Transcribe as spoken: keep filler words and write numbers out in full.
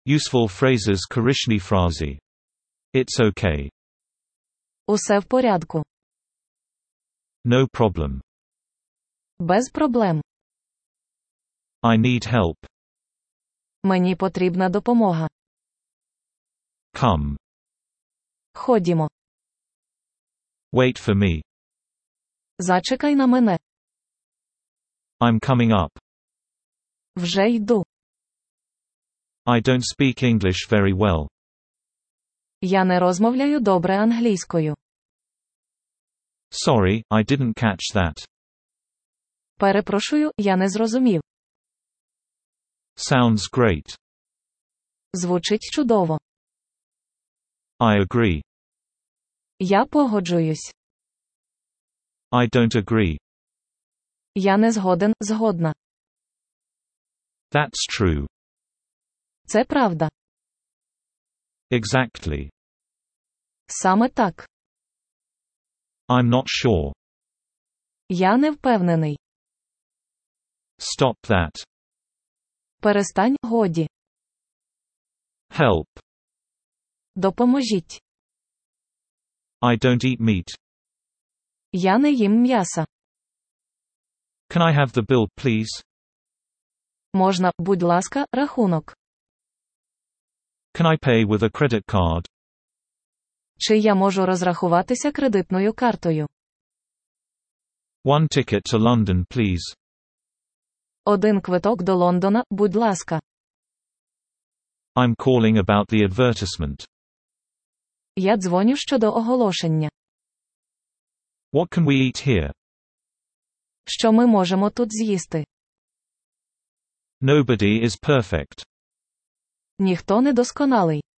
Useful phrases корисні фрази. It's okay. Усе в порядку. No problem. Без проблем. I need help. Мені потрібна допомога. Come. Ходімо. Wait for me. Зачекай на мене. I'm coming up. Вже йду. I don't speak English very well. Я не розмовляю добре англійською. Sorry, I didn't catch that. Перепрошую, я не зрозумів. Sounds great. Звучить чудово. I agree. Я погоджуюсь. I don't agree. Я не згоден, згодна. That's true. Це правда. Exactly. Саме так. I'm not sure. Я не впевнений. Stop that. Перестань, годі. Help. Допоможіть. I don't eat meat. Я не їм м'яса. Can I have the bill, please? Можна, будь ласка, рахунок. Can I pay with a credit card? Чи я можу розрахуватися кредитною картою? One ticket to London, please. Один квиток до Лондона, будь ласка. I'm calling about the advertisement. Я дзвоню щодо оголошення. What can we eat here? Що ми можемо тут з'їсти? Nobody is perfect. Ніхто не досконалий.